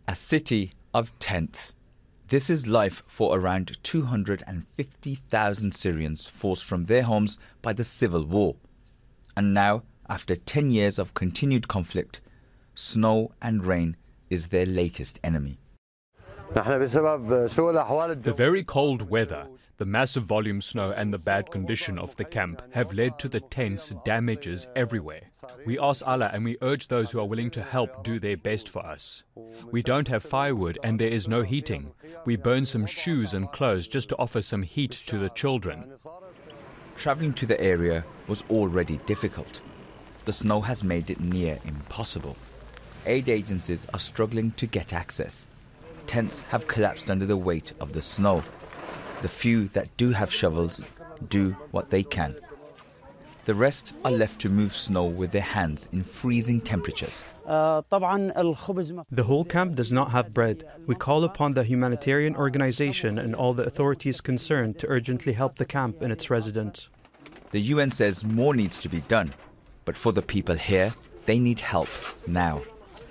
A city of tents. This is life for around 250,000 Syrians forced from their homes by the civil war. And now, after 10 years of continued conflict, snow and rain is their latest enemy. The very cold weather, the massive volume snow and the bad condition of the camp have led to the tents damages everywhere. We ask Allah and we urge those who are willing to help do their best for us. We don't have firewood and there is no heating. We burn some shoes and clothes just to offer some heat to the children. Travelling to the area was already difficult. The snow has made it near impossible. Aid agencies are struggling to get access. Tents have collapsed under the weight of the snow. The few that do have shovels do what they can. The rest are left to move snow with their hands in freezing temperatures. The whole camp does not have bread. We call upon the humanitarian organization and all the authorities concerned to urgently help the camp and its residents. The UN says more needs to be done, but for the people here, they need help now.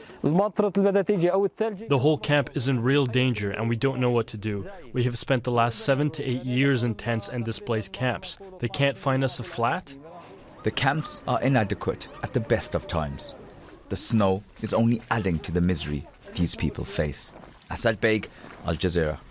The whole camp is in real danger and we don't know what to do. We have spent the last 7 to 8 years in tents and displaced camps. They can't find us a flat? The camps are inadequate at the best of times. The snow is only adding to the misery these people face. Asad Beg, Al Jazeera.